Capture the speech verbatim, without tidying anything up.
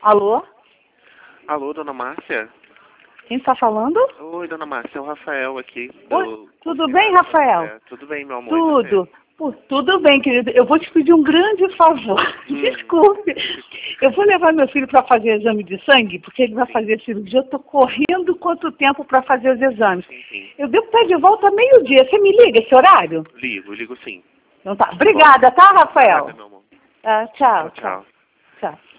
Alô? Alô, dona Márcia? Quem está falando? Oi, dona Márcia, é o Rafael aqui. Oi, do- tudo bem, Rafael? É, tudo bem, meu amor. e Tudo. você? Pô, tudo bem, querido. Eu vou te pedir um grande favor. Hum. Desculpe. Eu vou levar meu filho para fazer exame de sangue, porque ele vai fazer cirurgia. Eu estou correndo quanto tempo para fazer os exames. Sim, sim. Eu devo estar de volta meio-dia. Você me liga esse horário? Ligo, ligo sim. Então tá. Obrigada, tá, Rafael? Nada, meu amor. Ah, tchau, Tchau, tchau. tchau. Tchau.